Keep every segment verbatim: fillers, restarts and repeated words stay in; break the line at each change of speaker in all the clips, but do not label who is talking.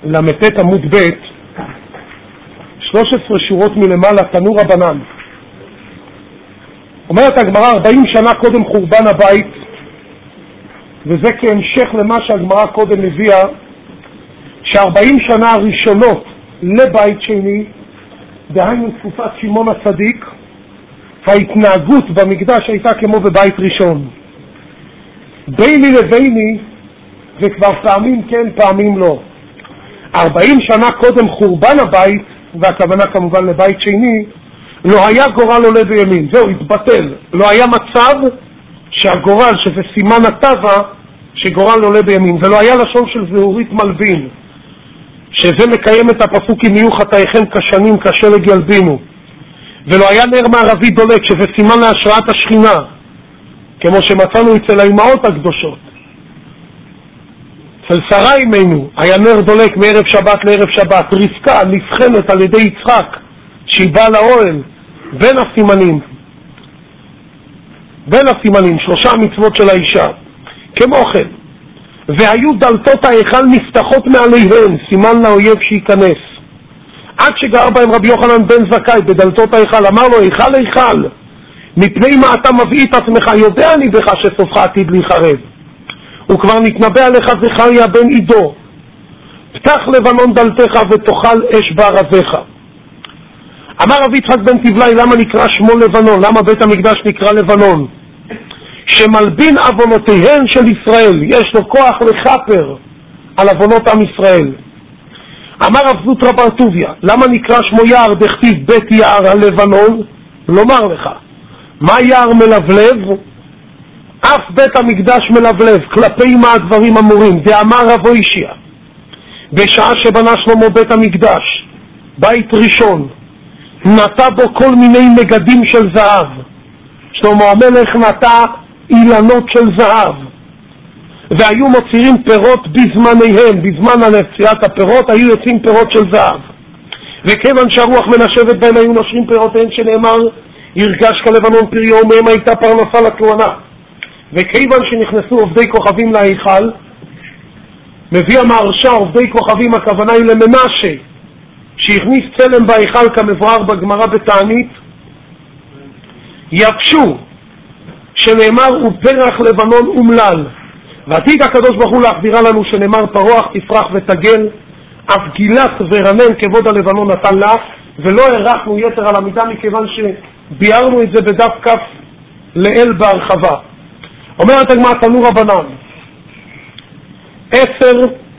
למתת עמוד ב', שלוש עשרה שורות מלמעלה, תנו רבנן. אומרת הגמרא, ארבעים שנה קודם חורבן הבית, וזה כהמשך למה שהגמרא קודם הביאה, ש-ארבעים שנה הראשונות לבית שני, דהיינו תקופת שמעון הצדיק, ההתנהגות במקדש הייתה כמו בבית ראשון. ביני לביני, וכבר פעמים כן, פעמים לא. ארבעים שנה קודם חורבן הבית, והכוונה כמובן לבית שני, לא היה גורל עולה בימין. זהו, התבטל. לא היה מצב שהגורל, שזה סימן הטבע, שגורל עולה בימין. ולא היה לשון של זהורית מלבין, שזה מקיים את הפסוק אם יהיו חטאיכם כשנים כשלג ילבינו. ולא היה נר מערבי דולק, שזה סימן להשראת השכינה, כמו שמצאנו אצל האימהות הקדושות. אצל שרה אימנו היה נר דולק מערב שבת לערב שבת. רבקה נבחנת על ידי יצחק שהיא באה לאוהל. בין הסימנים בין הסימנים שלושה מצוות של האישה. כמו כן, והיו דלתות ההיכל נפתחות מעליהן, סימן לאויב שייכנס. עד שגר בהם רבי יוחנן בן זכאי בדלתות ההיכל, אמר לו, היכל היכל, מפני מה אתה מביא את עצמך? יודע אני בך שסופך עתיד להיחרב. וכבר נתנבא עליך זכריה בן עידו, פתח לבנון דלתך ותאכל אש בארזיך. אמר רבי יצחק בן תבלאי, למה נקרא שמו לבנון? למה בית המקדש נקרא לבנון? שמלבין אבונותיהן של ישראל, יש לו כוח לחפר על אבונות עם ישראל. אמר רב זוטרא בר טוביה, למה נקרא שמו יער? דכתיב בית יער הלבנון. לומר לך, מה יער מלבלב? אף בית המקדש מלבלב. כלפי מה הדברים אמורים? דאמר רב אישיה, בשעה שבנה שלמה בית המקדש, בית ראשון, נטע בו כל מיני מגדים של זהב. שלמה המלך נטע אילנות של זהב, והיו מוציאים פירות בזמניהם. בזמן הנציאת הפירות היו יוצאים פירות של זהב, וכיוון שהרוח מנשבת בהם היו נושרים פירותיהם, שנאמר ירגש כלבנון פריו ומהם הייתה פרנסה לכהונה. וכיוון שנכנסו עובדי כוכבים להיכל, מביא המהרש"א עובדי כוכבים, הכוונה היא למנשה שהכניס צלם בהיכל כמבואר בגמרא בתענית, יבשו, שנאמר ופרח לבנון אומלל. ועתיד הקדוש ברוך הוא להחדירה לנו, שנאמר פרוח תפרח ותגל, אף גילת ורנן כבוד הלבנון נתן לה. ולא הרחנו יתר על המידה, מכיוון שביארנו את זה בדף כף לאל בהרחבה. אומרת הגמרא, תנו רבנן, עשר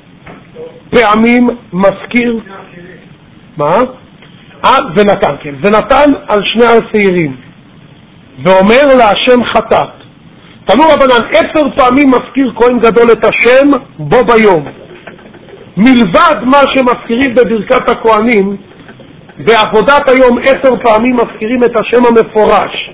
פעמים מזכיר מה? אה, ונתן, כן, ונתן על שני השעירים ואומר להשם חטאת. תנו רבנן, עשר פעמים מזכיר כהן גדול את השם בו ביום, מלבד מה שמזכירים בברכת הכהנים. בעבודת היום עשר פעמים מזכירים את השם המפורש.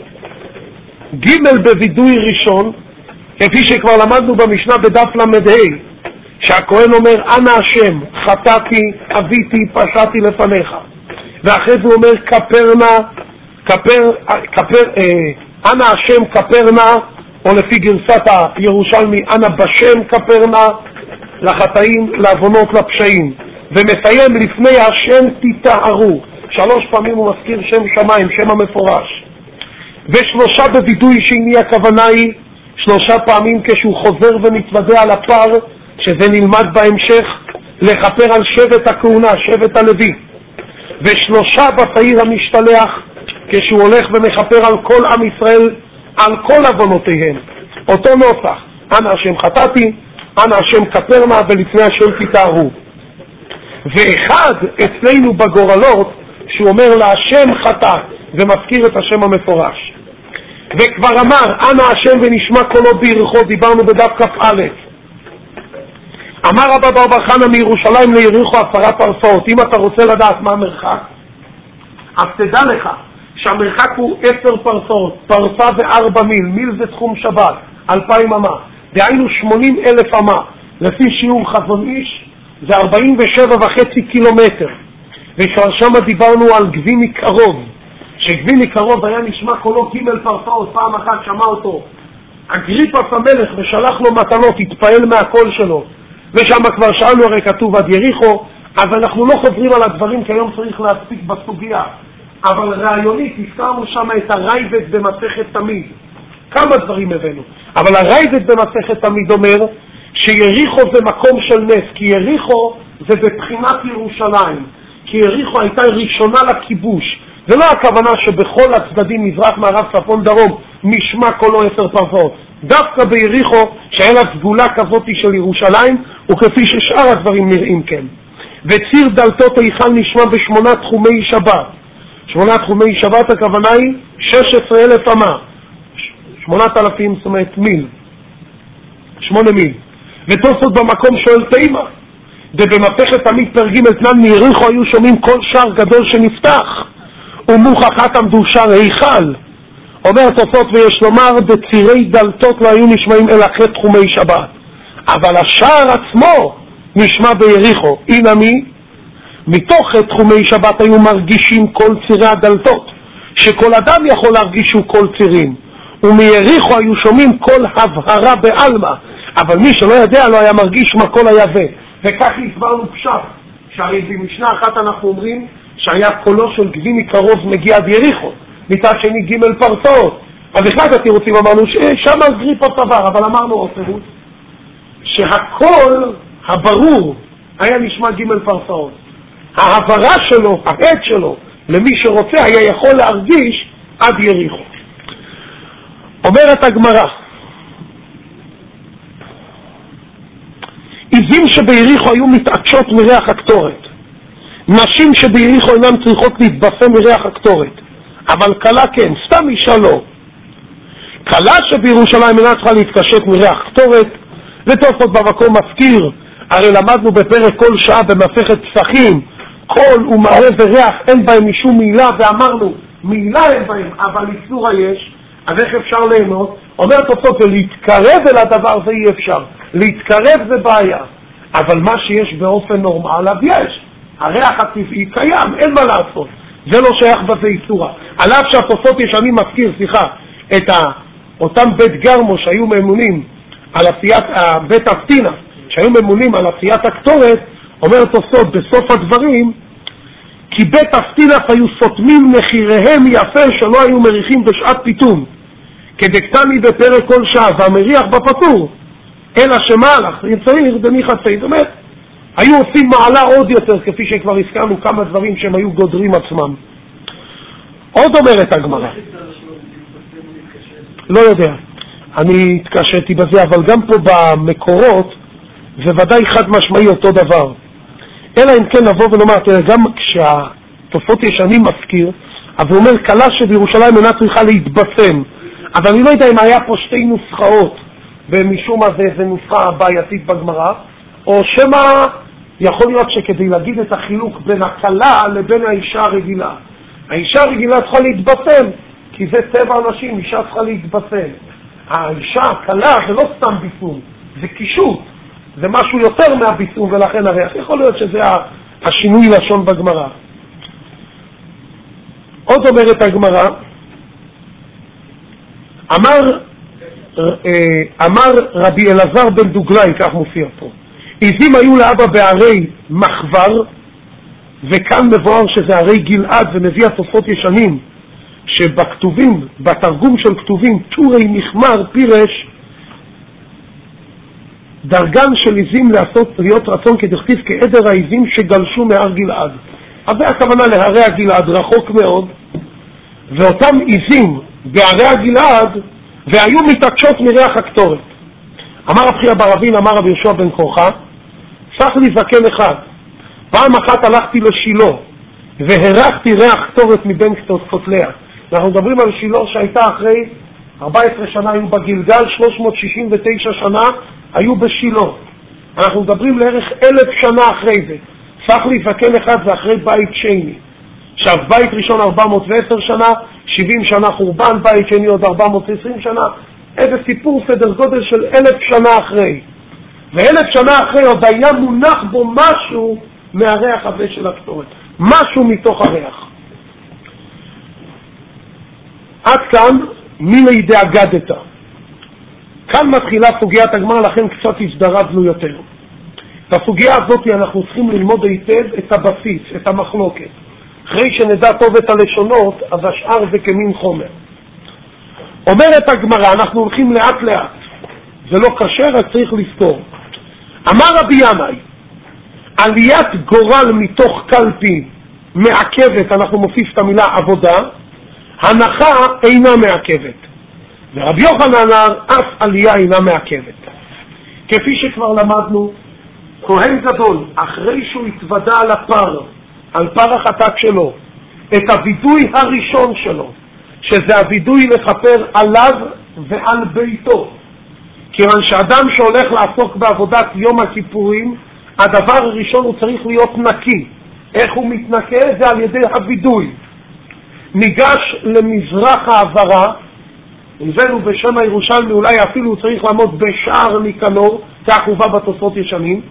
ג' בווידוי ראשון, כפי שכבר למדנו במשנה בדף למדה, שהכהן אומר אנא השם חטאתי אביתי פשעתי לפניך, ואחרי זה הוא אומר כפרנה כפר, כפר, אה, אנא השם כפרנה, או לפי גרסת הירושלמי אנא בשם כפרנה, לחטאים, לעוונות, לפשעים. ומסיים לפני השם תטהרו. שלוש פעמים הוא מזכיר שם שמיים, שם המפורש. ושלושה בווידוי שני, הכוונה היא שלושה פעמים כשהוא חוזר ומתוודע על הפר, שזה נלמד בהמשך לחפר על שבט הכהונה, שבט הלוי. ושלושה בשעיר המשתלח, כשהוא הולך ומחפר על כל עם ישראל, על כל עוונותיהם. אותו נוסח, אנא השם חטאתי, אנא השם כפרנה, ולפני השם תטהרו. ואחד אצלנו בגורלות שהוא אומר להשם חטאת ומזכיר את השם המפורש. וכבר אמר אנא השם ונשמע קולו ביריחו, דיברנו בדף כף א'. אמר רבא בר בר חנא מירושלים ליריחו עשרה פרסאות. אם אתה רוצה לדעת מה המרחק, אז תדע לך שהמרחק הוא עשר פרסאות, פרסה וארבע מיל. מיל זה תחום שבת, אלפיים אמה, דהיינו שמונים אלף אמה. לפי שיעור חזון איש זה ארבעים ושבע וחצי קילומטר. ושם דיברנו על גביני קרוב, שגביני קרוב היה נשמע קולו ג' פרסאות. פעם אחת שמע אותו אגריפס המלך ושלח לו מתנות, התפעל מהקול שלו. ושם כבר שאלנו, הרי כתוב עד יריחו, אז אנחנו לא חוזרים על הדברים, כי היום צריך להספיק בסוגיה. אבל רעיונית, הזכרנו שם את הרייבד במסכת תמיד. כמה דברים הבאנו. אבל הרייבד במסכת תמיד אומר שיריחו זה מקום של נס, כי יריחו זה בבחינת ירושלים. כי יריחו הייתה ראשונה לכיבוש. זה לא הכוונה שבכל הצדדים, מזרח, מערב, צפון, דרום, נשמע קולו עשר פרסאות. דווקא ביריחו, שהיה לה סגולה כזאת של ירושלים, וכפי ששאר הדברים נראים כן. וציר דלתות היכל נשמע בשמונה תחומי שבת. שמונה תחומי שבת הכוונה היא שש עשרה אלף אמה. שמונת אלפים, זאת אומרת מיל. שמונה מיל. ותוספות במקום שואל תימה. ובמסכת תמיד פרק ג' תנן מיריחו היו שומעים כל שער גדול שנפתח. ומוכחת עמדו שער היכל. אומר תוספות ויש לומר בצירי דלתות לא היו נשמעים אלא אחרי תחומי שבת. אבל השער עצמו נשמע ביריחו. הנה מי? מתוך תחומי שבת היו מרגישים כל צירי הדלתות, שכל אדם יכול להרגישו כל צירים. ומיריחו היו שומעים כל הבהרה בעלמה, אבל מי שלא יודע לא היה מרגיש מה כל היווה. וכך הסברנו פשט, שהרי במשנה אחת אנחנו אומרים שהיה קולו של גבי מקרוב מגיע עד יריחו, מצד שני ג' פרסאות. אז אחד התירוצים אמרנו ששם גריפות עבר, אבל אמרנו עוד תירוץ שהקול הברור היה נשמע ג' פרסאות. ההעברה שלו, העד שלו, למי שרוצה היה יכול להרגיש עד יריחו. אומרת הגמרא, עיזים שביריחו היו מתעקשות מריח הקטורת. נשים שביריחו אינן צריכות להתבשם מריח הקטורת. אבל קלה כן, סתם אישה לא. קלה שבירושלים אינה צריכה להתקשט מריח קטורת, ותוספות במקום מזכיר, הרי למדנו בפרק כל שעה במסכת פסחים, קול ומראה וריח אין בהם משום מילה, ואמרנו מילה אין בהם, אבל איסורה יש. אז איך אפשר ליהנות? אומר תוספות, ולהתקרב אל הדבר זה אי אפשר. להתקרב זה בעיה, אבל מה שיש באופן נורמל יש. הריח הטבעי קיים, אין מה לעשות. זה לא שייך בזה איסורה. על אף שהתוספות יש, אני מזכיר, סליחה, את ה, אותם בית גרמו שהיו ממונים על עשיית, בית אבטינה, שהיו ממונים על עשיית הקטורת, אומר תוספות בסוף הדברים, כי בית אבטינף היו סותמים נחיריהם יפה שלא היו מריחים בשעת פיתום, כדקטני בפרק כל שעה, והמריח בפטור, אלא שמהלך, יצעיר דניחא צעיר. זאת אומרת, היו עושים מעלה עוד יותר, כפי שכבר הזכרנו כמה דברים שהם היו גודרים עצמם. עוד אומרת הגמרא, לא יודע, אני התקשרתי בזה, אבל גם פה במקורות, זה ודאי חד משמעי אותו דבר. אלא אם כן נבוא ונאמר, תראה, גם כשהתופעות ישנים מזכיר, אבל הוא אומר, קלה שבירושלים אינה צריכה להתבשם. אבל אני לא יודע אם היה פה שתי נוסחאות, ומשום מה זה, זה נוסחה בעייתית בגמרא, או שמה יכול להיות שכדי להגיד את החילוק בין הקלה לבין האישה הרגילה. האישה הרגילה צריכה להתבשם, כי זה טבע אנשים, אישה צריכה להתבשם. האישה הקלה זה לא סתם בישום, זה קישוט. זה משהו יותר מהביסום, ולכן הריח. יכול להיות שזה השינוי לשון בגמרא. עוד אומרת הגמרא, אמר, אמר רבי אלעזר בן דוגלאי, כך מופיע פה, עיזים היו לאבא בערי מחבר, וכאן מבואר שזה ערי גלעד, ומביא התוספות ישנים, שבכתובים, בתרגום של כתובים, טורי מחמר פירש, דרגן של עיזים לעשות להיות רצון כדכתיב כעדר העיזים שגלשו מהר גלעד. אז זה הכוונה להרי הגלעד, רחוק מאוד, ואותם עיזים בערי הגלעד והיו מתעקשות מריח הקטורת. אמר רבי אבא רבין, אמר רבי יהושע בן כורחה, סך לי זקן אחד, פעם אחת הלכתי לשילה והרחתי ריח קטורת מבין כותליה. אנחנו מדברים על שילה שהייתה אחרי ארבע עשרה שנה, היו בגלגל, שלוש מאות שישים ותשע שנה היו בשילה. אנחנו מדברים לערך אלף שנה אחרי זה. סך לי זקן אחד זה אחרי בית שני. עכשיו בית ראשון ארבע מאות ועשר שנה, שבעים שנה חורבן, בית שני עוד ארבע מאות ועשרים שנה, איזה סיפור סדר גודל של אלף שנה אחרי. ואלף שנה אחרי עוד היה מונח בו משהו מהריח הזה של הקטורת, משהו מתוך הריח. עד כאן מילי דאגדתא. כאן מתחילה סוגיית הגמרא, לכן קצת הזדרזנו יותר. בסוגיה הזאת אנחנו צריכים ללמוד היטב את הבסיס, את המחלוקת. אחרי שנדע טוב את הלשונות, אז השאר זה כמין חומר. אומרת הגמרא, אנחנו הולכים לאט לאט. זה לא קשה, רק צריך לזכור. אמר רבי ינאי, עליית גורל מתוך קלפי מעכבת, אנחנו מוסיף את המילה עבודה, הנחה אינה מעכבת. ורבי יוחנן אמר, אף עלייה אינה מעכבת. כפי שכבר למדנו, כהן גדול, אחרי שהוא התוודע על הפר, על פר החטאת שלו, את הווידוי הראשון שלו, שזה הווידוי לכפר עליו ועל ביתו. כיוון שאדם שהולך לעסוק בעבודת יום הכיפורים, הדבר הראשון הוא צריך להיות נקי. איך הוא מתנקה? זה על ידי הווידוי. ניגש למזרח העברה, הבאנו בשם הירושלמי, אולי אפילו הוא צריך לעמוד בשער ניקנור, כך הובא בתוספות ישנים.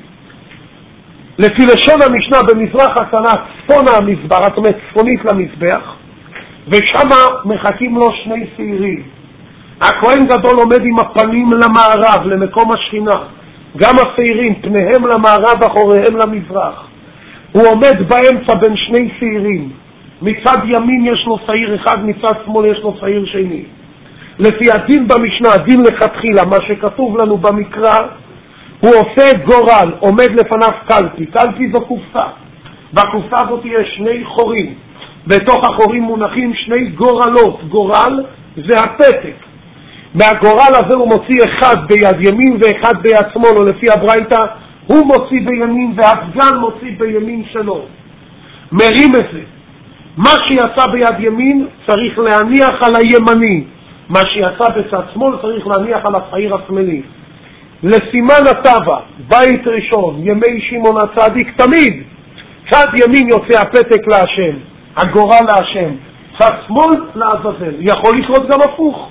לפי לשון המשנה במזרח הקטנה, צפון המזבח, זאת אומרת צפונית למזבח, ושם מחכים לו שני שעירים. הכהן גדול עומד עם הפנים למערב, למקום השכינה. גם השעירים, פניהם למערב, אחוריהם למזרח. הוא עומד באמצע בין שני שעירים. מצד ימין יש לו שעיר אחד, מצד שמאל יש לו שעיר שני. לפי הדין במשנה, הדין לכתחילה, מה שכתוב לנו במקרא, הוא עושה גורל, עומד לפניו קלפי. קלפי זו קופסה. בקופסה הזאת יש שני חורים. בתוך החורים מונחים שני גורלות. גורל זה הפתק. מהגורל הזה הוא מוציא אחד ביד ימין ואחד ביד שמאל, או לפי הברייתא, הוא מוציא בימין והסגן מוציא בימין שלו. מרים את זה. מה שיצא ביד ימין צריך להניח על הימני. מה שיצא בצד שמאל צריך להניח על השעיר השמאלי. לסימן הטבע, בית ראשון, ימי שמעון הצדיק, תמיד צד ימין יוצא הפתק להשם, הגורל להשם, צד שמאל לעזאזל. יכול לקרות גם הפוך.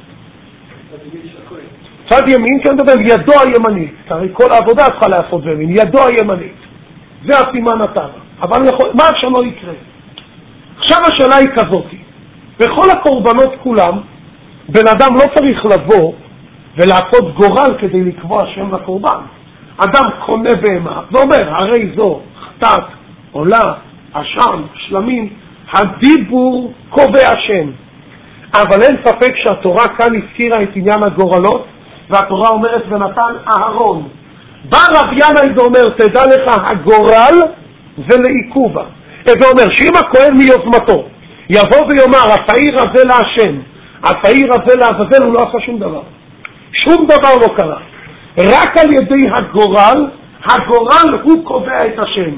צד ימין, כן מדבר, ידו הימנית. הרי כל העבודה צריכה לעשות בימין, ידו הימנית. זה הסימן הטבע. אבל יכול, מה אפשר לא יקרה? עכשיו השאלה היא כזאת. בכל הקורבנות כולם, בן אדם לא צריך לבוא ולעשות גורל כדי לקבוע שם לקורבן. אדם קונה בהמה ואומר, הרי זו חטאת, עולה, אשם, שלמים, הדיבור קובע שם. אבל אין ספק שהתורה כאן הזכירה את עניין הגורלות, והתורה אומרת ונתן אהרון. בא רב ינאי ואומר, תדע לך, הגורל זה לעיכובה. זה אומר שאם הכהן מיוזמתו יבוא ויאמר, השעיר הזה להשם, השעיר הזה לעזאזל, הוא לא עשה שום דבר. שום דבר לא קרה. רק על ידי הגורל, הגורל הוא קובע את השם.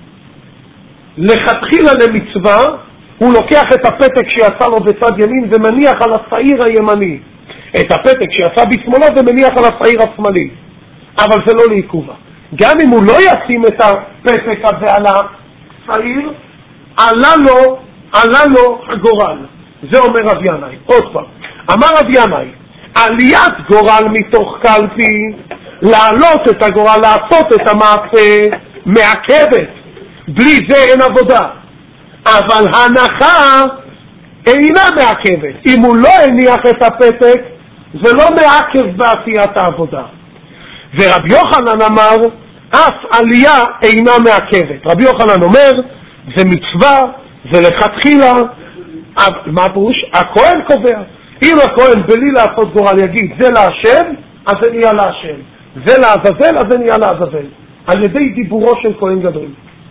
לכתחילה למצווה, הוא לוקח את הפתק שיצא לו בצד ימין ומניח על השעיר הימני. את הפתק שיצא בשמאלו ומניח על השעיר השמאלי. אבל זה לא לעיכובה. גם אם הוא לא ישים את הפתק הזה על השעיר, עלה לו, עלה לו הגורל. זה אומר רב ינאי. עוד פעם. אמר רב ינאי, עליית גורל מתוך קלפי, לעלות את הגורל, לעשות את המעשה, מעכבת. בלי זה אין עבודה. אבל הנחה אינה מעכבת. אם הוא לא הניח את הפתק, זה לא מעכב בעשיית העבודה. ורבי יוחנן אמר, אף עלייה אינה מעכבת. רבי יוחנן אומר, זה מצווה, זה לכתחילה. מה הפירוש? הכהן קובע. אם הכהן בלי לעשות גורל יגיד, זה להשם, אז זה נהיה להשם. זה לעזאזל, אז זה נהיה לעזאזל. על ידי דיבורו של כהן גדול.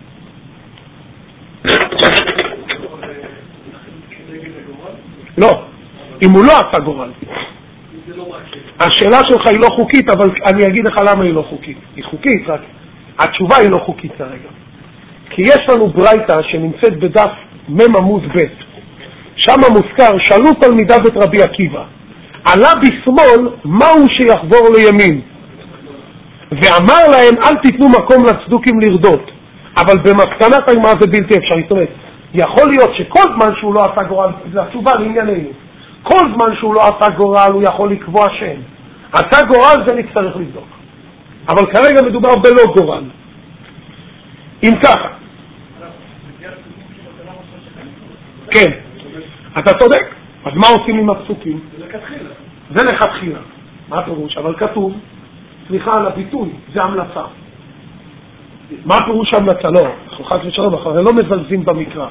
לא, אם הוא לא עשה גורל. השאלה שלך היא לא חוקית, אבל אני אגיד לך למה היא לא חוקית. היא חוקית, רק התשובה היא לא חוקית כרגע. כי יש לנו ברייתא שנמצאת בדף מם עמוד ב', שם מוזכר, שאלו תלמידיו את רבי עקיבא, עלה בשמאל, מהו שיחזור לימין? ואמר להם, אל תיתנו מקום לצדוקים לרדות. אבל במסקנת הגמרא זה בלתי אפשרי. זאת אומרת, יכול להיות שכל זמן שהוא לא עשה גורל, זה התשובה לענייננו, כל זמן שהוא לא עשה גורל הוא יכול לקבוע שם. עשה גורל זה נצטרך לבדוק. אבל כרגע מדובר בלא גורל. אם ככה. כן. אתה צודק. אז מה עושים עם הפסוקים? זה לכתחילה. זה לכתחילה. מה הפירוש? אבל כתוב, סליחה על הביטוי, זה המלצה. מה פירוש המלצה? לא, אנחנו חס ושלום, אנחנו לא מזלזים במקרא.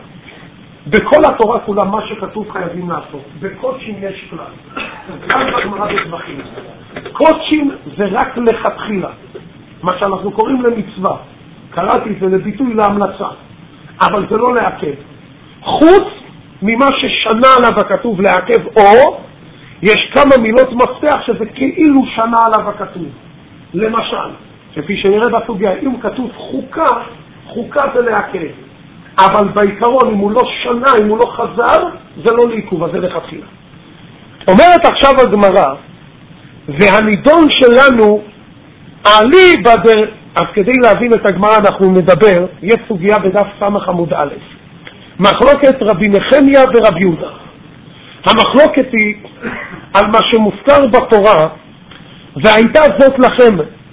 בכל התורה כולה מה שכתוב חייבים לעשות. בקודשים יש כלל. גם בגמרא בטבחים. קודשים זה רק לכתחילה. מה שאנחנו קוראים למצווה. קראתי זה לביטוי להמלצה. אבל זה לא לעכב. חוץ ממה ששנה עליו הכתוב לעכב, או יש כמה מילות מפתח שזה כאילו שנה עליו הכתוב. למשל, כפי שנראה בסוגיה, אם כתוב חוקה, חוקה זה לעכב. אבל בעיקרון, אם הוא לא שנה, אם הוא לא חזר, זה לא לעיכוב, אז זה לכתחילה. אומרת עכשיו הגמרא, והנידון שלנו, עלי בדר, אז כדי להבין את הגמרא אנחנו נדבר, יש סוגיה בדף סמך עמוד א', מחלוקת רבי נחמיה ורבי יהודה. המחלוקת היא על מה שמוזכר בתורה, והייתה זאת לכם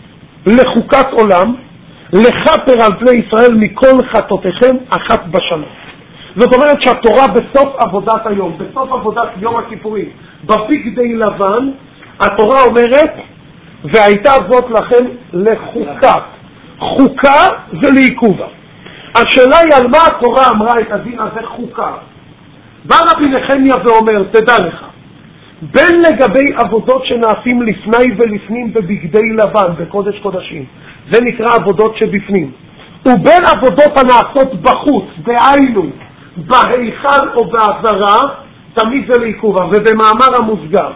לחוקת עולם, לכפר על בני ישראל מכל חטאותיכם אחת בשנה. זאת אומרת שהתורה בסוף עבודת היום, בסוף עבודת יום הכיפורים, בבגדי לבן, התורה אומרת, והייתה זאת לכם לחוקה. חוקה זה לעיכובה. השאלה היא על מה התורה אמרה את הדין הזה חוקה. בא רבי נחמיה ואומר, תדע לך, בין לגבי עבודות שנעשים לפני ולפנים בבגדי לבן, בקודש קודשים, זה נקרא עבודות שבפנים, ובין עבודות הנעשות בחוץ, דהיינו, בהיכל או בעזרה, תמיד זה לעיכובה. ובמאמר המוסגר,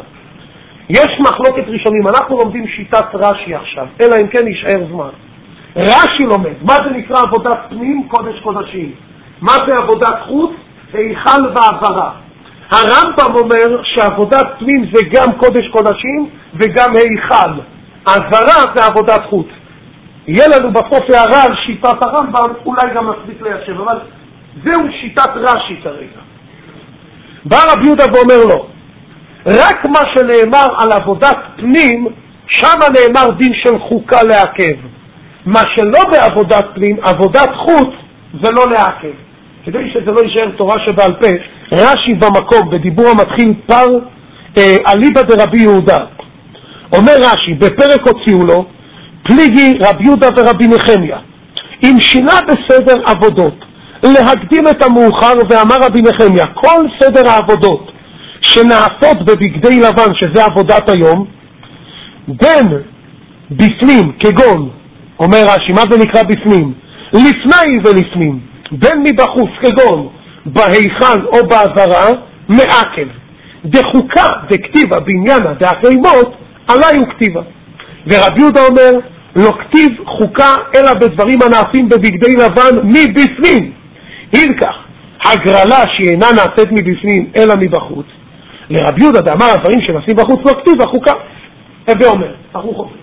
יש מחלוקת ראשונים, אנחנו לומדים שיטת רש"י עכשיו, אלא אם כן יישאר זמן. רש"י לומד, מה זה נקרא עבודת פנים? קודש קודשים. מה זה עבודת חוץ? היכל ועזרה. הרמב"ם אומר שעבודת פנים זה גם קודש קודשים וגם היכל. עזרה זה עבודת חוץ. יהיה לנו בסוף הערה על שיטת הרמב"ם, אולי גם נספיק ליישב, אבל זהו שיטת רש"י כרגע. בא רבי יהודה ואומר לו, רק מה שנאמר על עבודת פנים, שם נאמר דין של חוקה לעכב. מה שלא בעבודת פנים, עבודת חוץ, זה לא לעכב. כדי שזה לא יישאר תורה שבעל פה, רש"י במקום, בדיבור המתחיל פר אה, אליבא דרבי יהודה. אומר רש"י, בפרק הוציאו לו, פליגי רבי יהודה ורבי נחמיה, אם שינה בסדר עבודות, להקדים את המאוחר, ואמר רבי נחמיה, כל סדר העבודות שנעשות בבגדי לבן, שזה עבודת היום, בין בפנים, כגון, אומר רש"י, מה זה נקרא בפנים? לפני ולפנים, בין מבחוץ, כגון, בהיכל או בעזרה, מעכב. דחוקה, דכתיבה, בעניינה, דאחרימות, עליי הוא כתיבה. ורבי יהודה אומר, לא כתיב חוקה, אלא בדברים הנעשים בבגדי לבן מבפנים. הילקח, הגרלה שהיא אינה נעשית מבפנים, אלא מבחוץ. לרבי יהודה דאמר, הדברים שנעשים בחוץ לא כתיב, החוקה. הווה אומר, אנחנו חוזרים.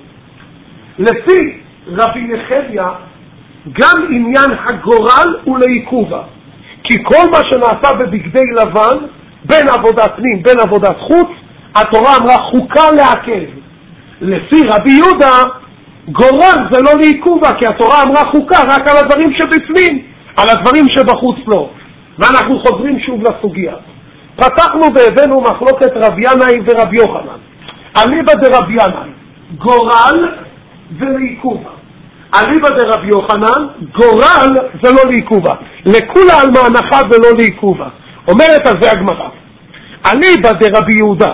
לפי רבי נחמיה, גם עניין הגורל הוא לעיכובה. כי כל מה שנעשה בבגדי לבן, בין עבודת פנים, בין עבודת חוץ, התורה אמרה חוקה לעכב. לפי רבי יהודה, גורל זה לא לעיכובה, כי התורה אמרה חוקה רק על הדברים שבפנים, על הדברים שבחוץ לא. ואנחנו חוזרים שוב לסוגיה. פתחנו והבאנו מחלוקת רבי ינאי ורבי יוחנן. אליבא דרבי ינאי, גורל ולעיכובה. אליבא דרבי יוחנן, גורל זה לא לעיכובה. לכולה על מהנחה ולא לעיכובה. אומרת על זה הגמרא. אליבא דרבי יהודה,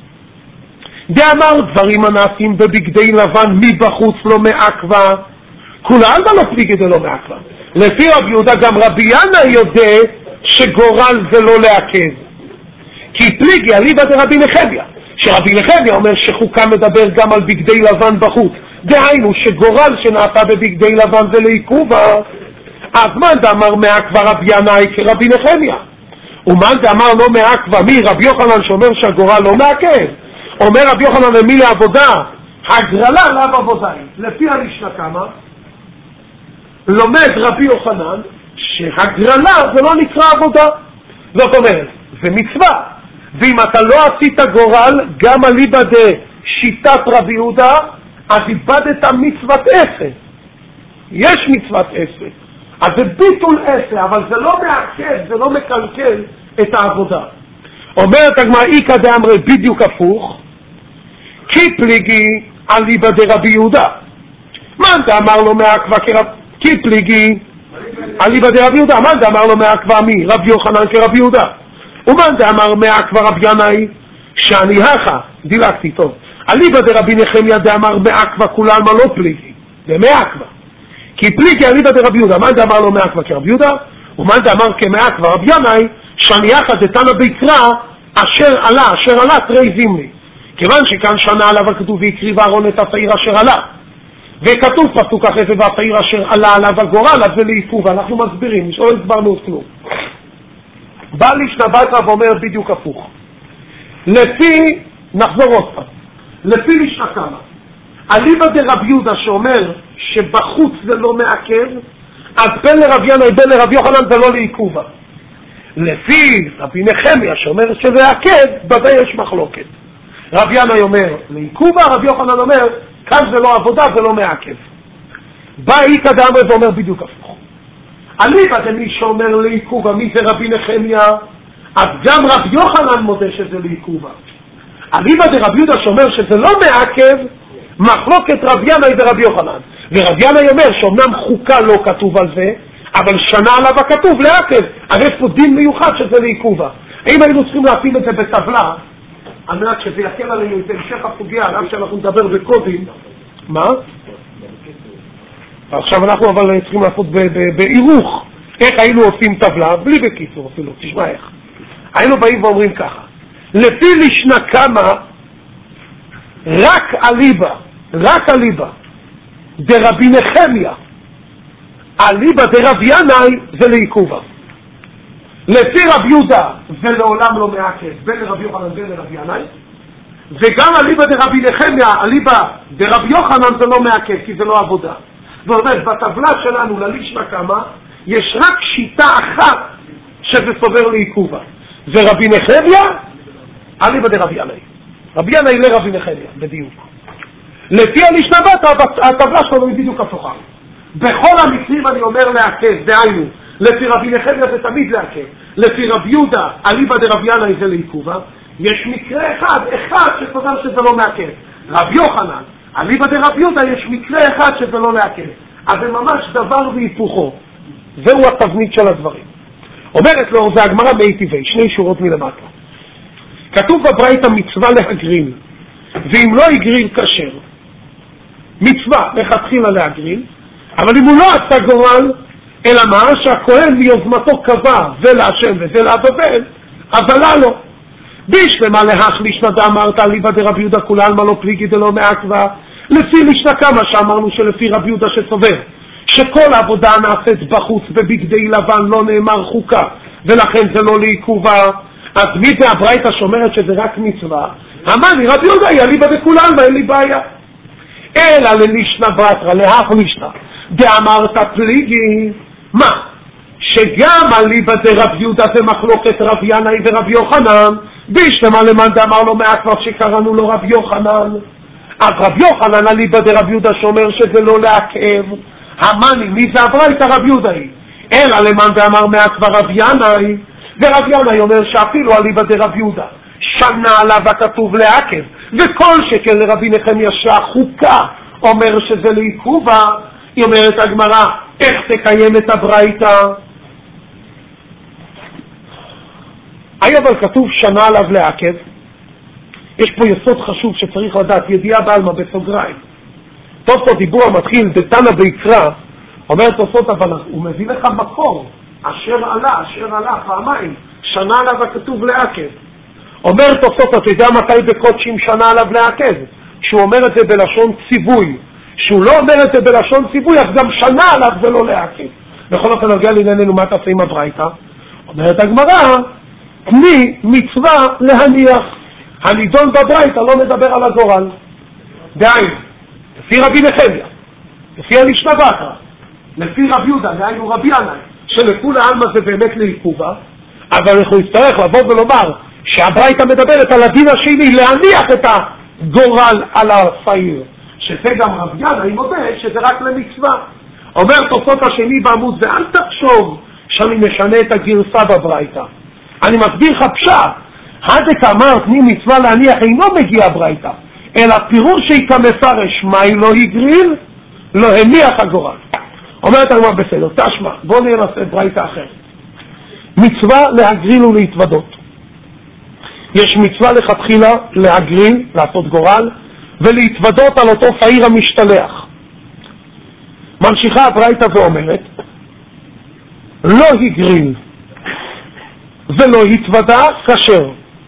דאמר דברים הנעשים בבגדי לבן מבחוץ לא מעכבה, כולה על מה לא פליגי זה לא מעכבה. לפי רבי יהודה גם רבי ינאי יודע שגורל זה לא לעכב. כי פליגי אליבא דרבי נחמיה, שרבי נחמיה אומר שחוקה מדבר גם על בגדי לבן בחוץ. דהיינו שגורל שנעשה בבגדי לבן זה לעיכובה, אז מה דאמר מעכבה רבי ינאי כרבי נחמיה? ומה דאמר לא מעכבה מי? רבי יוחנן שאומר שהגורל לא מעכב. אומר רבי יוחנן למי לעבודה? הגרלה לאו עבודה. לפי המשנה כמה לומד רבי יוחנן שהגרלה זה לא נקרא עבודה. זאת אומרת, זה מצווה. ואם אתה לא עשית גורל, גם אליבא דשיטת רבי יהודה, אז איבדת מצוות עשה. יש מצוות עשה. אז זה ביטול עשה, אבל זה לא מעכב, זה לא מקלקל את העבודה. אומרת הגמרא, איקא דאמרי בדיוק הפוך, כי פליגי אליבא דרבי יהודה. מה דאמר לו מעכבה כי פליגי אליבא דרב יהודה, מאן דאמר לו מעכבא מי? רב יוחנן כרב יהודה. ומאן דאמר מעכבא רב ינאי שאני הכה, דילגתי טוב. אליבא דרבי נחמיה דאמר מעכבא כולן מה לא פליגי, במעכבא. כי פליגי אליבא דרב יהודה, מאן דאמר לו מעכבא כרב יהודה, ומאן דאמר כמעכבא רב ינאי שאני הכה דתנא ביקרא אשר עלה, אשר עלה תרי זימני. כיוון שכאן שנה עליו הכתוב והקריב אהרון את השעיר אשר עלה, וכתוב פסוק אחרי זה והשעיר אשר עלה עליו הגורל, אז זה לעיכוב, ואנחנו מסבירים, שלא הסברנו עוד כלום. בא לישנא בתרא ואומר בדיוק הפוך. לפי, נחזור עוד פעם, לפי לישנא קמא, אליבא דרב יהודה שאומר שבחוץ זה לא מעכב, אז בין לרב ינאי בין לרב יוחנן זה לא לעיכובה. לפי רבי נחמיה שאומר שזה עקב, בזה יש מחלוקת. רב ינאי אומר לעיכובה, רב יוחנן אומר כאן זה לא עבודה, זה לא מעכב. בא איקא דאמרי ואומר בדיוק הפוך. אליבא דמי שאומר לעיכובה, מי זה רבי נחמיה? אז גם רב יוחנן מודה שזה לעיכובה. אליבא דרב יהודה שאומר שזה לא מעכב, מחלוקת רב ינאי ורב יוחנן. ורב ינאי אומר שאומנם חוקה לא כתוב על זה, אבל שנה עליו הכתוב לעכב. הרי יש פה דין מיוחד שזה לעיכובה. אם היינו צריכים להפיל את זה בטבלה, על מנת שזה יקל עלינו את המשך הסוגיה, רק שאנחנו נדבר בקודים. מה? עכשיו אנחנו אבל צריכים לעשות בעירוך. איך היינו עושים טבלה? בלי בקיצור אפילו, תשמע איך. היינו באים ואומרים ככה. לפי לישנא קמא, רק אליבא, רק אליבא, דרבי נחמיה, אליבא דרב ינאי זה לעיכובה. לפי רב יהודה זה לעולם לא מעכב, בין לרב יוחנן בין לרב ינאי, וגם אליבא דרבי נחמיה, אליבא דרב יוחנן זה לא מעכב, כי זה לא עבודה. זאת אומרת, בטבלה שלנו ללישנא קמא, יש רק שיטה אחת שזה סובר לעיכובה. זה רבי נחמיה, אליבא דרב ינאי. רבי ינאי לרבי נחמיה, בדיוק. לפי הלישנא בתרא, הטבלה שלנו היא בדיוק הפוכה. בכל המקרים אני אומר לעכב, דהיינו, לפי רבי נחמיה זה תמיד לעכב, לפי רב יהודה, אליבא דרב ינאי זה לעיכובה, יש מקרה אחד, אחד שסובר שזה לא מעכב. רב יוחנן, אליבא דרב יהודה, יש מקרה אחד שזה לא לעכב. אז זה ממש דבר והיפוכו. זהו התבנית של הדברים. אומרת לו, זה הגמרא מי טבעי, שני שורות מלמטה. כתוב בברייתא מצווה להגריל, ואם לא הגריל כשר, מצווה לכתחילה להגריל, אבל אם הוא לא עשה גורל, אלא מה שהכהן מיוזמתו קבע זה להשם וזה לעזאזל, אז עלה לו. בישלמה להך לישנא דאמרת אליבא דרב יהודה כולן מה לא פליגי דלא מעכבא, לפי לישנא קמא שאמרנו שלפי רב יהודה שסובר שכל עבודה נעשית בחוץ בבגדי לבן לא נאמר חוקה ולכן זה לא לעיכובה, אז מי זה הברייתא שאומרת שזה רק מצווה? אמר לי רב יהודה אליבא דכולן מה אין לי בעיה. אלא ללישנא בתרא להך לישנא דאמרת פליגי, מה? שגם אליבא דרב יהודה זה מחלוקת רב ינאי ורב יוחנן, בישלמה למאן דאמר לו מעכבא שקראנו לו רב יוחנן. אז רב יוחנן אליבא דרב יהודה שאומר שזה לא לעכב, המאני, מי זה הברייתא רב יהודה היא? אלא למאן דאמר מעכבא רב ינאי, ורב ינאי אומר שאפילו אליבא דרב יהודה שנה עליו הכתוב לעכב, וכל שכן לרבי נחמיה שהחוקה אומר שזה לעיכובה. היא אומרת הגמרא, איך תקיים את הברייתא? היה אבל כתוב שנה עליו לעכב. יש פה יסוד חשוב שצריך לדעת, ידיעה בעלמא בסוגריים. טוב טוב דיבור המתחיל, דתנא ביקרא, אומר תוספות, אבל הוא מביא לך מקור, אשר עלה, אשר עלה פעמיים, שנה עליו הכתוב לעכב. אומר תוספות, אתה יודע מתי בקודשים שנה עליו לעכב? שהוא אומר את זה בלשון ציווי. שהוא לא אומר את זה בלשון ציווי, אז גם שנה עליו זה לא לעכב. בכל אופן נוגע לענייננו מה תעשה עם הברייתא? אומרת הגמרא, תני מצווה להניח. הנידון בברייתא לא מדבר על הגורל. דהיינו, לפי רבי נחמיה, לפי הלישנא בתרא, לפי רב יהודה, דהיינו רבי ינאי, שלכולי עלמא זה באמת לעיכובה, אבל אנחנו נצטרך לבוא ולומר שהברייתא מדברת על הדין השני, להניח את הגורל על השעיר. שזה גם רב ינאי מודה שזה רק למצווה. אומר תוספות השני בעמוד, ואל תחשוב שאני משנה את הגרסה בברייתא. אני מסביר לך פשט. הדק אמר תני מצווה להניח אינו מגיע ברייתא, אלא פירוש שיקה מפרש, מה היא לא הגריל? לא הניח הגורל. אומרת הגמרא בסדר, תשמע, בוא ננסה ברייתא אחרת. מצווה להגריל ולהתוודות. יש מצווה לכתחילה להגריל, לעשות גורל, ולהתוודות על אותו פעיר המשתלח. ממשיכה הברייתא ואומרת, לא הגריל ולא התוודה כשר.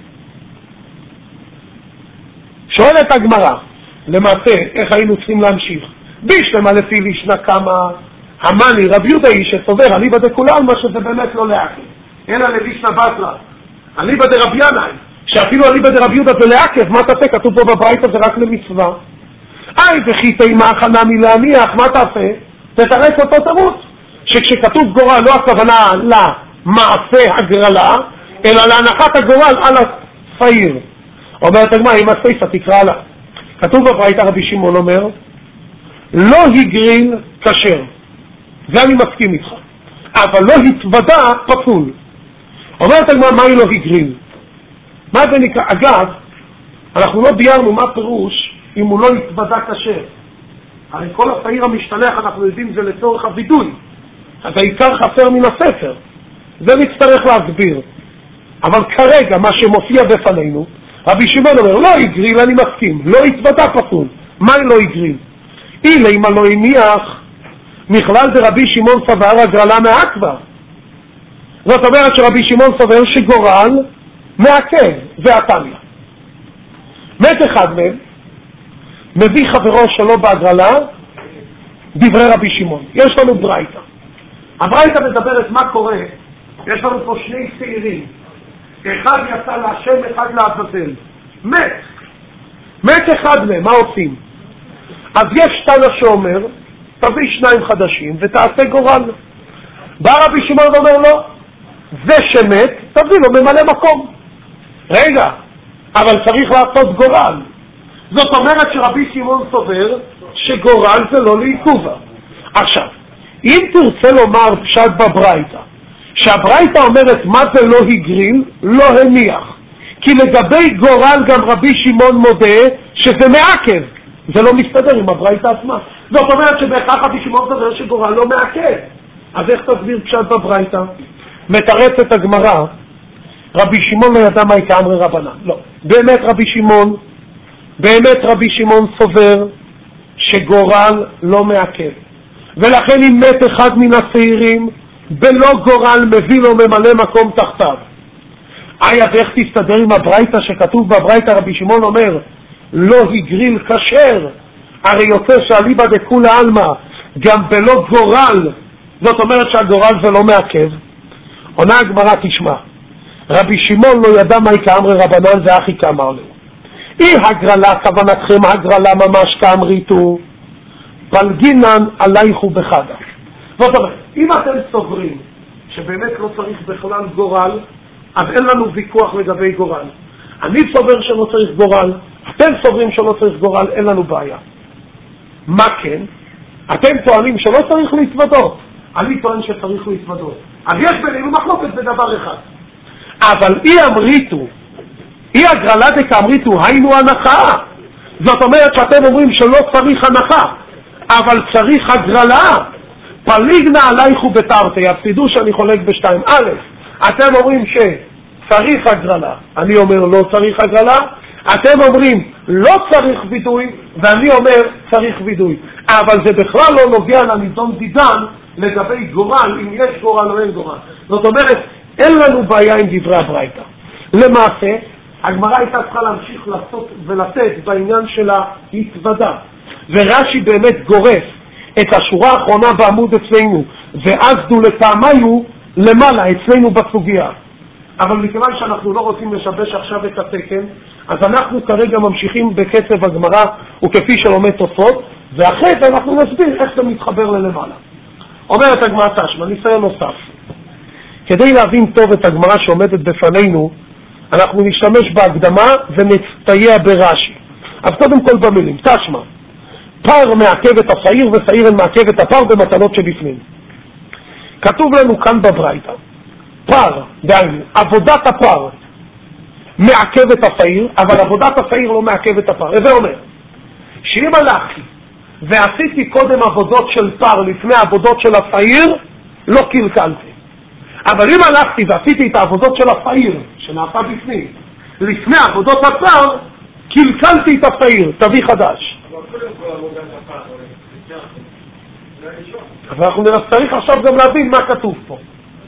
שואלת הגמרא, למעשה, איך היינו צריכים להמשיך? בישלמה לפי לישנא קמא המני רבי יהודה איש שסובר אליבא דכולן, מה שזה באמת לא לעכב, אלא ללישנא בתרא אליבא דרבי ינאי, שאפילו אליבא דרבי יהודה זה לעכב. מה תעשה? כתוב פה בברייתא זה רק למצווה. אי וכי תימא חנמי להניח, מה תעשה? תתרץ אותו תירוץ, שכשכתוב גורל לא הכוונה למעשה הגרלה, אלא להנחת הגורל על הפעיר. אומרת הגמרא, אם הסיפא תקרא לה, כתוב בברייתא רבי שמעון אומר, לא הגריל כשר. זה אני מסכים איתך. אבל לא התוודה פסול. אומרת הגמרא, מה היא לא הגריל? מה זה נקרא? אגב, אנחנו לא ביארנו מה פירוש אם הוא לא התוודה כשר. הרי כל הפעיר המשתלח אנחנו יודעים זה לצורך הווידוי. אז העיקר חסר מן הספר. זה נצטרך להסביר. אבל כרגע מה שמופיע בפנינו, רבי שמעון אומר, לא הגריל, אני מסכים. לא התוודה פסול. מה היא לא הגריל? אילה אם לא הניח, מכלל דרבי שמעון סבר הגרלה מעכבה. זאת אומרת שרבי שמעון סבר שגורל מעכב, זה התניא. מת אחד מהם, מביא חברו שלו בהגרלה, דברי רבי שמעון. יש לנו ברייתא. הברייתא מדברת מה קורה, יש לנו פה שני צעירים, אחד יצא להשם, אחד לעזאזל. מת. מת אחד מהם, מה עושים? אז יש תנא שאומר, תביא שניים חדשים ותעשה גורל. בא רבי שמעון ואומר לו, זה שמת, תביא לו ממלא מקום. רגע, אבל צריך לעשות גורל. זאת אומרת שרבי שמעון סובר שגורל זה לא לעיכובה. עכשיו, אם תרצה לומר פשט בברייתא, שהברייתא אומרת מה זה לא הגריל, לא הניח. כי לגבי גורל גם רבי שמעון מודה שזה מעכב. זה לא מסתדר עם הברייתא עצמה. זאת אומרת שבהכרח רבי שמעון סובר שגורל לא מעכב. אז איך תסביר פשט בברייתא? מתרצת הגמרא, רבי שמעון לא ידע מהי כאמרי רבנן. לא. באמת רבי שמעון, באמת רבי שמעון סובר שגורל לא מעכב. ולכן אם מת אחד מן הצעירים, בלא גורל מביא לו ממלא מקום תחתיו. איה, ואיך תסתדר עם הברייתא שכתוב בברייתא רבי שמעון אומר, לא הגריל כשר, הרי יוצא שאליבא דכולי עלמא, גם בלא גורל, זאת אומרת שהגורל זה לא מעכב. עונה הגמרא, תשמע, רבי שמעון לא ידע מהי כאמרי רבנן, זה אחי כאמר לו. אי הגרלה, כוונתכם הגרלה ממש כאמריתו, פלגינן עלייכו בחדה. זאת אומרת, אם אתם סוברים שבאמת לא צריך בכלל גורל, אז אין לנו ויכוח לגבי גורל. אני סובר שלא צריך גורל, אתם סוברים שלא צריך גורל, אין לנו בעיה. מה כן? אתם טוענים שלא צריך להתוודות, אני טוען שצריך להתוודות. אז יש בינינו מחלוקת בדבר אחד. אבל אי אמריתו, אי הגרלה דקאמריתו, היינו הנחה. זאת אומרת שאתם אומרים שלא צריך הנחה, אבל צריך הגרלה. פליגנה עלייכו בתרתי, הפסידו שאני חולק בשתיים. א', אתם אומרים שצריך הגרלה, אני אומר לא צריך הגרלה, אתם אומרים לא צריך וידוי, ואני אומר צריך וידוי. אבל זה בכלל לא נוגע לנידון דידן לגבי גורל, אם יש גורל או אין גורל. זאת אומרת, אין לנו בעיה עם דברי הברייתא. למעשה, הגמרא הייתה צריכה להמשיך לעשות ולתת בעניין של ההתוודה. ורש"י באמת גורף את השורה האחרונה בעמוד אצלנו, ואז דו לטעמיו למעלה אצלנו בסוגיה. אבל מכיוון שאנחנו לא רוצים לשבש עכשיו את התקן, אז אנחנו כרגע ממשיכים בקצב הגמרא וכפי שלומד תוספות, ואחרי זה אנחנו נסביר איך זה מתחבר ללמעלה. אומרת הגמרא תשמע, ניסיון נוסף. כדי להבין טוב את הגמרא שעומדת בפנינו, אנחנו נשתמש בהקדמה ונסתייע ברש"י. אז קודם כל במילים, תשמע, פר מעכב את השעיר ושעיר מעכב את הפר במתנות שבפנים. כתוב לנו כאן בברייתא, פר, דהיינו, עבודת הפר מעכב את השעיר, אבל עבודת השעיר לא מעכב את הפר. זה אומר, שאם הלכתי ועשיתי קודם עבודות של פר לפני עבודות של השעיר, לא קלקלתי. אבל אם הלכתי ועשיתי את העבודות של השעיר, שנעשה בפנים, לפני עבודות הפר, קלקלתי את השעיר, תביא חדש.
אבל קודם כל עבודת הפר,
אבל אנחנו צריך עכשיו גם להבין מה כתוב פה.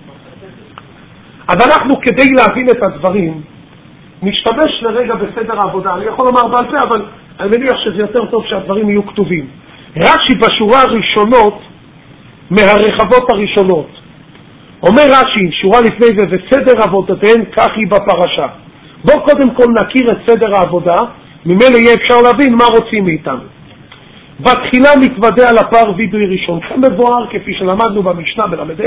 אז אנחנו, כדי להבין את הדברים, נשתמש לרגע בסדר העבודה. אני יכול לומר בעל פה, אבל אני מניח שזה יותר טוב שהדברים יהיו כתובים. רש"י בשורה הראשונות, מהרחבות הראשונות, אומר רש"י, שורה לפני זה, וסדר עבודתן כך היא בפרשה. בואו קודם כל נכיר את סדר העבודה, ממילא יהיה אפשר להבין מה רוצים מאיתנו. בתחילה מתוודע על הפר וידוי ראשון, כמבואר כפי שלמדנו במשנה בל"ה,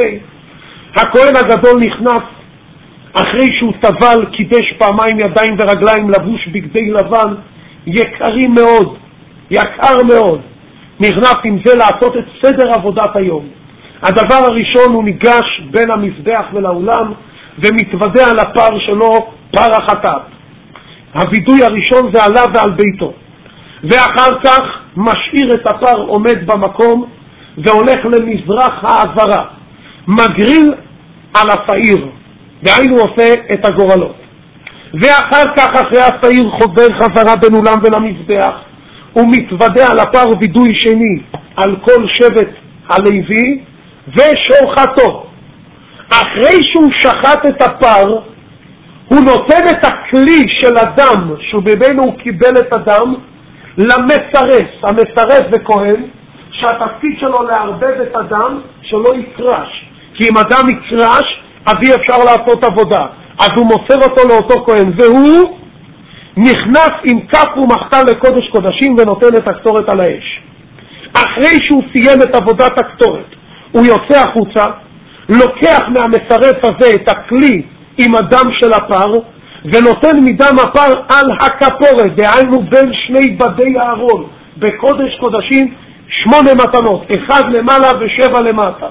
הכהן הגדול נכנס אחרי שהוא טבל, קידש פעמיים ידיים ורגליים, לבוש בגדי לבן יקרים מאוד, יקר מאוד, נכנס עם זה לעשות את סדר עבודת היום. הדבר הראשון, הוא ניגש בין המזבח ולאולם ומתוודע על הפר שלו, פר החטאת. הוידוי הראשון זה עליו ועל ביתו, ואחר כך משאיר את הפר עומד במקום והולך למזרח העברה, מגריל על השעיר, דהיינו עושה את הגורלות. ואחר כך אחרי השעיר חוזר חזרה בין אולם ולמזבח, הוא מתוודע על הפר וידוי שני על כל שבט הלוי ושוחטו. אחרי שהוא שחט את הפר, הוא נותן את הכלי של הדם שבמנו הוא קיבל את הדם למסרס. המסרס זה כהן שהתפקיד שלו להרבב את הדם שלא יקרש, כי אם הדם יקרש אז אי אפשר לעשות עבודה. אז הוא מוסר אותו לאותו כהן, והוא נכנס עם כף ומחתה לקודש קודשים ונותן את הקטורת על האש. אחרי שהוא סיים את עבודת הקטורת, הוא יוצא החוצה, לוקח מהמסרס הזה את הכלי עם הדם של הפר, ונותן מדם הפר על הכפורת, דהיינו בין שני בדי הארון, בקודש קודשים שמונה מתנות, אחד למעלה ושבע למטה.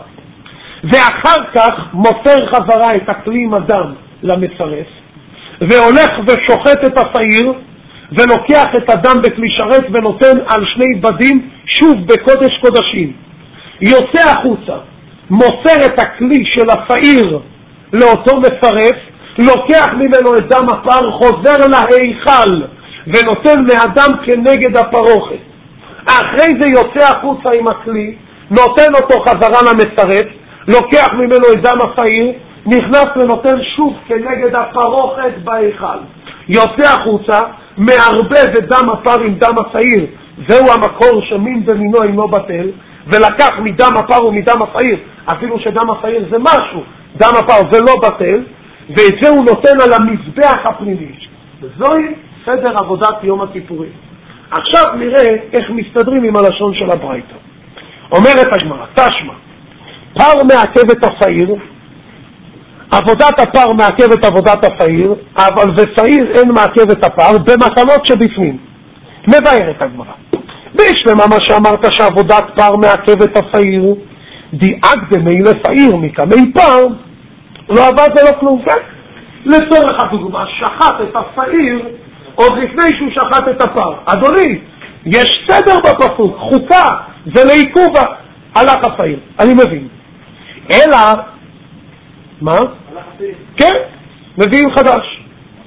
ואחר כך מוסר חזרה את הכלי עם הדם למסרס, והולך ושוחט את השעיר, ולוקח את הדם בכלי שרת ונותן על שני בדים, שוב בקודש קודשים. יוצא החוצה, מוסר את הכלי של השעיר לאותו מסרס, לוקח ממנו את דם הפר, חוזר להיכל ונותן מהדם כנגד הפרוכת. אחרי זה יוצא החוצה עם הכלי, נותן אותו חזרה למסרס, לוקח ממנו את דם השעיר, נכנס ונותן שוב כנגד הפרוכת בהיכל. יוצא החוצה, מערבב את דם הפר עם דם השעיר, זהו המקור שמין ומינו אינו בטל, ולקח מדם הפר ומדם השעיר, אפילו שדם השעיר זה משהו, דם הפר זה לא בטל, ואת זה הוא נותן על המזבח הפנימי. וזוהי סדר עבודת יום הכיפורים. עכשיו נראה איך מסתדרים עם הלשון של הברייתא. אומרת הגמרא, תשמע, פר מעכב את השעיר, עבודת הפר מעכב את עבודת השעיר, אבל בשעיר אין מעכב את הפר במתנות שבפנים. מבארת הגמרא. בשלמה מה שאמרת שעבודת פר מעכב את השעיר, דיאג דמי לשעיר מקמי פר, לא עבד ולא כלום, כן? לצורך הדוגמה, שחט את השעיר עוד לפני שהוא שחט את הפר. אדוני, יש סדר בפסוק, חוקה, זה לעיכובה, הלך השעיר. אני מבין. אלא, מה? כן, מביאים חדש.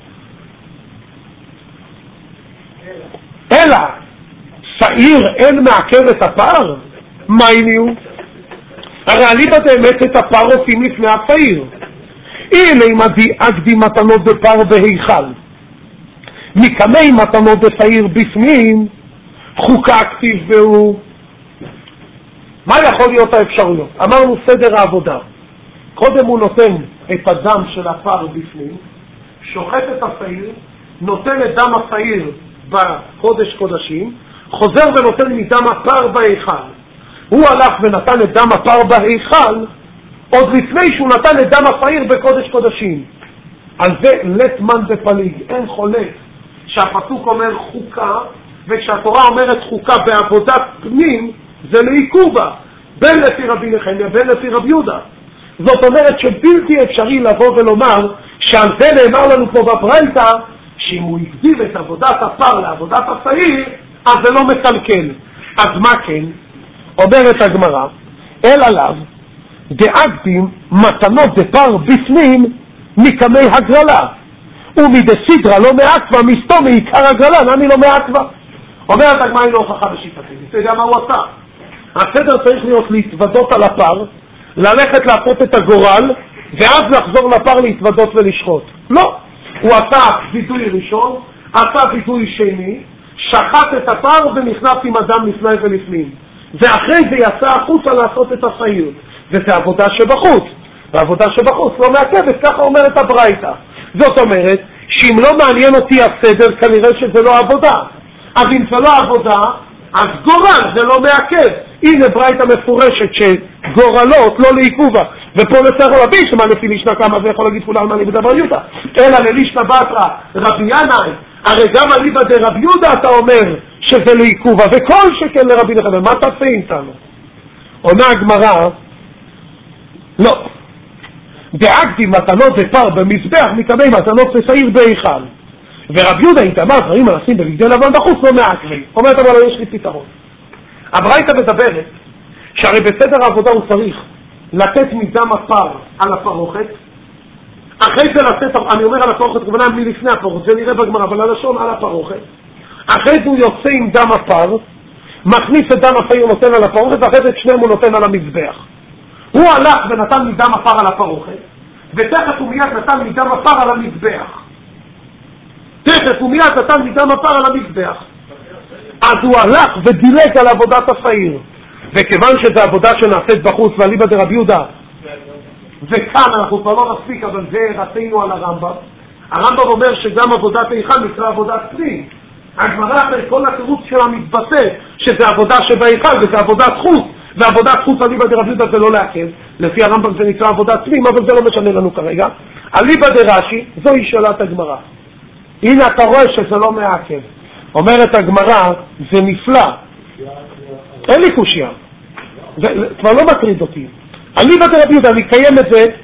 אלא, שעיר אין מעכב את הפר? מה עניו? הרי אליבא באמת את הפר עושים לפני השעיר. אלה אם אקדים מתנות בפר בהיכל, מקמי מתנות בשעיר בפנים, חוקה כתיב והוא. מה יכול להיות האפשרויות? אמרנו סדר העבודה. קודם הוא נותן את הדם של הפר בפנים, שוחט את השעיר, נותן את דם השעיר בקודש קודשים, חוזר ונותן מדם הפר בהיכל. הוא הלך ונתן את דם הפר בהיכל עוד לפני שהוא נתן את דם השעיר בקודש קודשים. על זה לית מן דפליג, אין חולק שהפסוק אומר חוקה, וכשהתורה אומרת חוקה בעבודת פנים זה לעיכובה, בין לפי רבי נחמיה בין לפי רבי יהודה. זאת אומרת שבלתי אפשרי לבוא ולומר שעל זה נאמר לנו פה בברייתא שאם הוא הקדים את עבודת הפר לעבודת השעיר אז זה לא מקלקל. אז מה כן? אומרת הגמרא, אל עליו דאגדים מתנות דפר בפנים מקמי הגרלה ומדסדרה לא מעכבה מסתום מעיקר הגרלה נמי לא מעכבה. אומרת הגמרא היא לא הוכחה בשיטתי, אתה יודע מה הוא עשה? הסדר צריך להיות להתוודות על הפר, ללכת להפות את הגורל ואז לחזור לפר להתוודות ולשחוט. לא, הוא עשה וידוי ראשון, עשה וידוי שני, שחט את הפר ונכנס עם אדם לפני ולפנים, ואחרי זה יצא החוצה לעשות את השעיר, וזה עבודה שבחוץ, והעבודה שבחוץ לא מעכבת, ככה אומרת הברייתא. זאת אומרת שאם לא מעניין אותי הסדר כנראה שזה לא עבודה, אז אם זה לא עבודה אז גורל זה לא מעכב. הנה ברייתא מפורשת שגורלות לא לעיכובה, ופה לצער רבי שמה לפי לישנה כמה זה יכול להגיד כולם אני בדבר יהודה, אלא ללישנה בתרא רבי ינאי, הרי גם אליבא דרבי יהודה אתה אומר שזה לעיכובה, וכל שכן לרבי נחמן, מה תעשה איתנו? עונה הגמרא, לא, דאגדים מתנות דפר במזבח מקמי מתנות לשעיר בהיכל, ורבי יהודה התאמר דברים מנסים בבגדי לבן בחוץ לא מעכבים. אומרת אבל יש לי פתרון. הברייתא מדברת שהרי בסדר העבודה הוא צריך לתת מדם הפר על הפרוכת, אחרי זה לתת, אני אומר על הפרוכת כוונה מלפני הפרוכת, זה נראה בגמרא, אבל הלשון על הפרוכת, אחרי זה הוא יוצא עם דם הפר, מכניס את דם הפר נותן על הפרוכת, ואחרי זה את שניהם הוא נותן על המזבח. הוא הלך ונתן מדם הפר על הפרוכת, ותכף הוא מיד נתן מדם הפר על המזבח. תכף הוא מיד נתן מדם הפר על המזבח. אז הוא הלך ודילג על עבודת השעיר, וכיוון שזו עבודה שנעשית בחוץ ואליבא דרבי יהודה, וכאן אנחנו כבר לא נספיק, אבל זה רצינו על הרמב"ם. הרמב"ם אומר שגם עבודת היכל נקרא עבודת פנים. הגמרא אחרי כל התירוץ שלה מתבטא שזה עבודה שבהיכל וזה עבודת חוץ, ועבודת חוץ אליבא דרבי יהודה זה לא לעכב, לפי הרמב"ם זה נקרא עבודת פנים, אבל זה לא משנה לנו כרגע. אליבא דרש"י, זוהי שאלת הגמרא. הנה אתה רואה שזה לא מעכב. אומרת הגמרא, זה נפלא, אין לי קושיה, זה כבר לא מטריד אותי. אליבא דרבי יהודה, אני קיים את זה,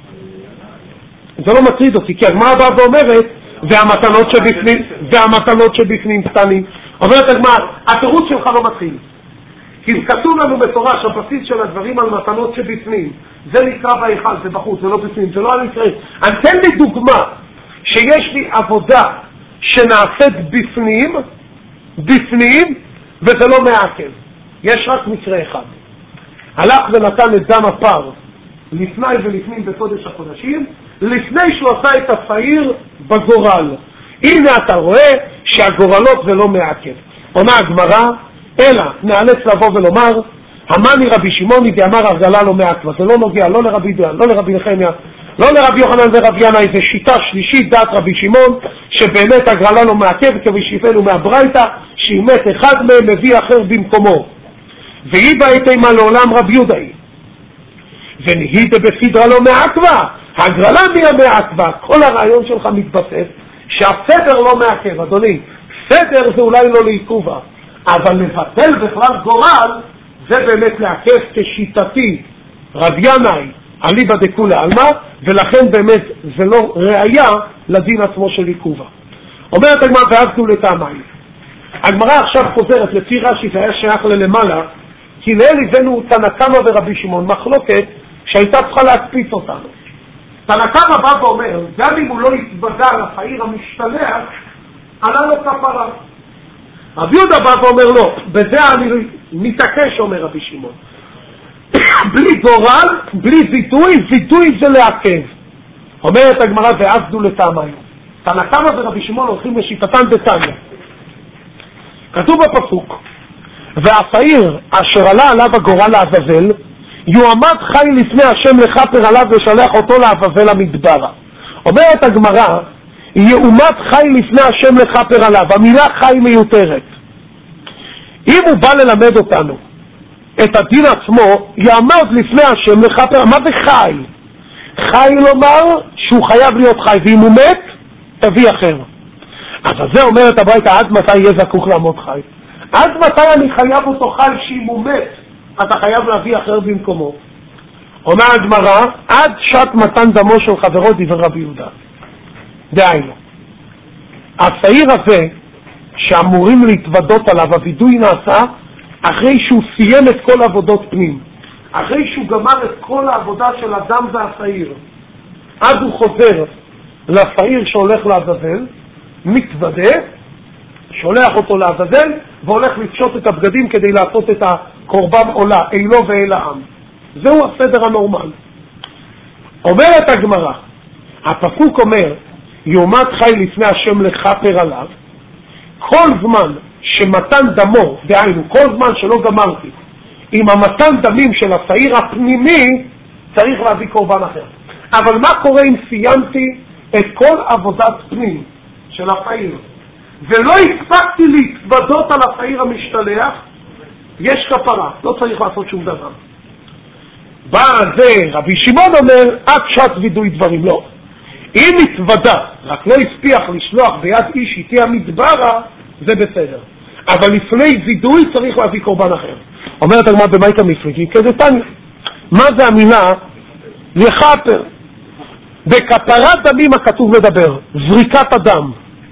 זה לא מטריד אותי, כי הגמרא באה ואומרת, והמתנות שבפנים, והמתנות שבפנים קטנים. אומרת הגמרא, התירוץ שלך לא מתחיל, כי כתוב לנו בתורה שהבסיס של הדברים על מתנות שבפנים, זה נקרא בהיכל, זה בחוץ, זה לא בפנים, זה לא הנקרא. אני תן לי דוגמה, שיש לי עבודה שנעשית בפנים, בפנים, וזה לא מעכב. יש רק מקרה אחד. הלך ונתן את דם הפר לפני ולפנים בקודש הקודשים, לפני שהוא עשה את השעיר בגורל. הנה אתה רואה שהגורלות זה לא מעכב. עונה הגמרא, אלא נאלץ לבוא ולומר, המני רבי שמעוני דאמר הרגלה לא מעכבה. זה לא נוגע לא לרבי דן, לא לרבי נחמיה, לא לרבי יוחנן ורבי ינאי. זה שיטה שלישית, דעת רבי שמעון, שבאמת הגרלה לא מעכב, כבשיפנו מהברייתא, שהיא מת אחד מהם מביא אחר במקומו. והיא בהתאמה לעולם רבי יהודה היא. ונהיית בסדרה לא מעכבה, הגרלה מי המעכבה. כל הרעיון שלך מתבסס שהסדר לא מעכב. אדוני, סדר זה אולי לא לעיכובה, אבל לבטל בכלל גורל זה באמת לעכב כשיטתי רבי ינאי אליבא דכולי עלמא, ולכן באמת זה לא ראיה לדין עצמו של עיכובה. אומרת הגמרא ועבדו לטעמיים. הגמרא עכשיו חוזרת לפי רש"י, זה היה שייך ללמעלה, כי לאל הבאנו תנא קמא ורבי שמעון, מחלוקת שהייתה צריכה להקפיץ אותנו. תנא קמא בא ואומר, גם אם הוא לא יתוודע לשעיר המשתלח, עלה לו כפרה. רבי יהודה בא ואומר לא, בזה אני מתעקש, אומר רבי שמעון. בלי גורל, בלי וידוי, וידוי זה לעכב. אומרת הגמרא ועבדו לטעמיים. תנא קמא ורבי שמעון הולכים לשיטתן בתניא. כתוב בפסוק, והשעיר אשר עלה עליו הגורל לעזאזל, יועמד חי לפני השם לכפר עליו ושלח אותו לעזאזל המדברה. אומרת הגמרא, יעומד חי לפני השם לכפר עליו. המילה חי מיותרת. אם הוא בא ללמד אותנו את הדין עצמו, יעמד לפני השם לכפר. מה זה חי? חי לומר שהוא חייב להיות חי, ואם הוא מת, תביא אחר. אז זה אומרת הברייתא, עד מתי יהיה זקוק לעמוד חי? עד מתי אני חייב אותו חי שאם הוא מת, אתה חייב להביא אחר במקומו? אומר הגמרא, עד שעת מתן דמו של חברו דבר רבי יהודה. דהיינו, השעיר הזה שאמורים להתוודות עליו, הווידוי נעשה אחרי שהוא סיים את כל עבודות פנים, אחרי שהוא גמר את כל העבודה של הדם והשעיר, אז הוא חוזר לשעיר שהולך לעזאזל, מתוודה, שולח אותו לעזאזל, והולך לפשוט את הבגדים כדי לעשות את הקורבן עולה, אילו ואל העם. זהו הסדר הנורמל. אומרת הגמרא, הפסוק אומר, יומת חי לפני השם לכפר עליו, כל זמן שמתן דמו, דהיינו, כל זמן שלא גמרתי, עם המתן דמים של השעיר הפנימי, צריך להביא קורבן אחר. אבל מה קורה אם סיימתי את כל עבודת פנים של השעיר, ולא הספקתי להתוודות על השעיר המשתלח? יש כפרה, לא צריך לעשות שום דבר. בא זה, רבי שמעון אומר, עד שעת וידוי דברים, לא. אם התוודה, רק לא הספיח לשלוח ביד איש איתי המדברה, זה בסדר. אבל לפני וידוי צריך להביא קורבן אחר. אומרת הגמרא במייקה מפליגי, כזה תניא. מה זה המילה? לכפר. בכפרת דמים הכתוב מדבר, זריקת הדם.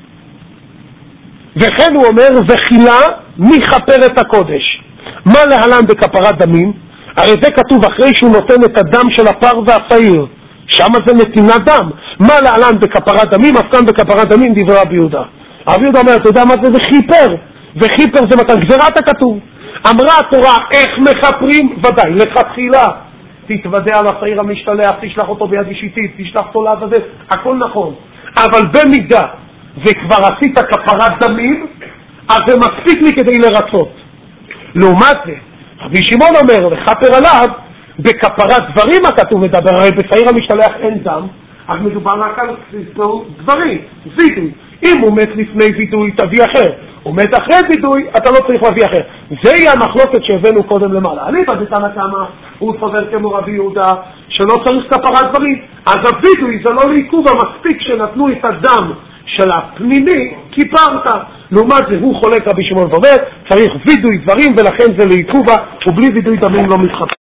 וכן הוא אומר, וחילה מכפר את הקודש. מה להלן בכפרת דמים? הרי זה כתוב אחרי שהוא נותן את הדם של הפר והשעיר. שם זה נתינת דם. מה להלן בכפרת דמים? אף כאן בכפרת דמים דברי רבי יהודה. רבי יהודה אומר, אתה יודע מה זה? זה חיפר. וחיפר זה מתן גזירת הכתוב. אמרה התורה, איך מחפרים? ודאי, לכתחילה. תתוודע על השעיר המשתלח, תשלח אותו ביד אישיתית, תשלח אותו לעזאזל, הכל נכון. אבל במידה וכבר עשית כפרת דמים, אז זה מספיק לי כדי לרצות. לעומת זה, רבי שמעון אומר, לכפר עליו, בכפרת דברים הכתוב מדבר, הרי בשעיר המשתלח אין דם, אז מדובר רק על דברים, וידוי. אם הוא מת לפני וידוי, תביא אחר. הוא מת אחרי וידוי, אתה לא צריך להביא אחר. זה יהיה המחלוקת שהבאנו קודם למעלה. אני בזיתנה כמה, הוא סובר כמו רבי יהודה, שלא צריך כפרת דברים. אז הוידוי זה לא לעיכוב, המספיק שנתנו את הדם של הפנימי, כיפרת. לעומת זה, הוא חולק רבי שמעון ואומר, צריך וידוי דברים, ולכן זה לעיכובה, ובלי וידוי דמים לא מתחפש.